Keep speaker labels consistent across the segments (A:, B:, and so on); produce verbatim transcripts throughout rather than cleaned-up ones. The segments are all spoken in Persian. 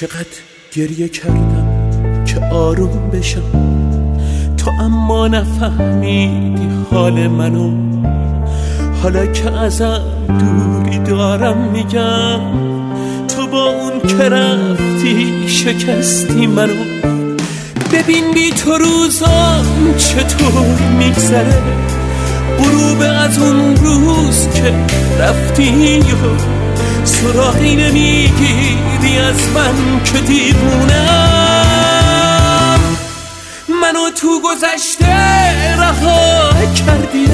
A: چقدر گریه کردم که آروم بشم، تو اما نفهمیدی حال منو. حالا که ازم دوری دارم میگم، تو با اون که رفتی شکستی منو. ببین بی تو روزام چطور میگذره، غروب از اون روز که رفتی و سراغی نمیگیری از من که دیوونم. منو تو گذشته رها کردی،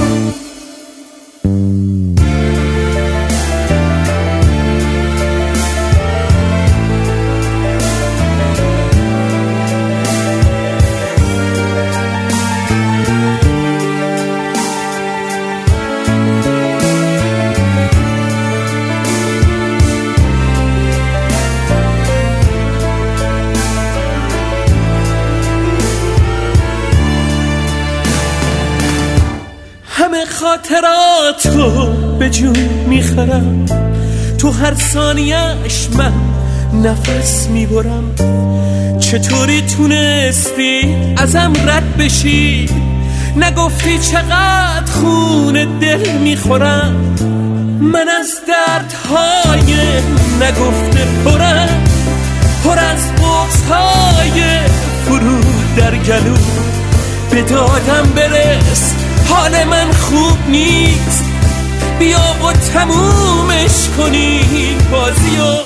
A: همه خاطراتو به جون میخرم، تو هر ثانیه‌اش من نفس میبرم. چطوری تونستی ازم رد بشی، نگفتی چقدر خون دل میخورم. من از دردهای نگفته پرم، پر از بغض‌های فرو در گلو. به دادم برس، حال من خوب نیست، بیا و تمومش کنی بازیو.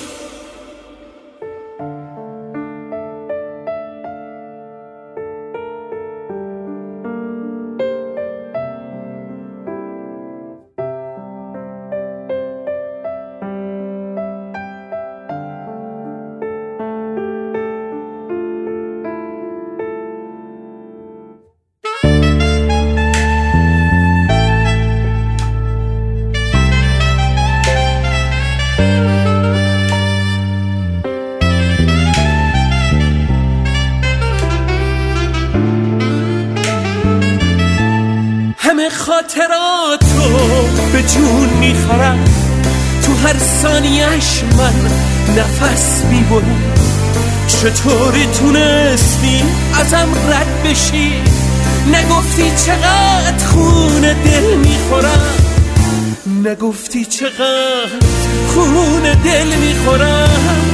A: همه خاطراتو به جون میخرم، تو هر ثانیه‌اش من نفس میبرم. چطوری تونستی ازم رد بشی، نگفتی چقدر خون دل میخورم. نگفتی چقدر خون دل میخورم.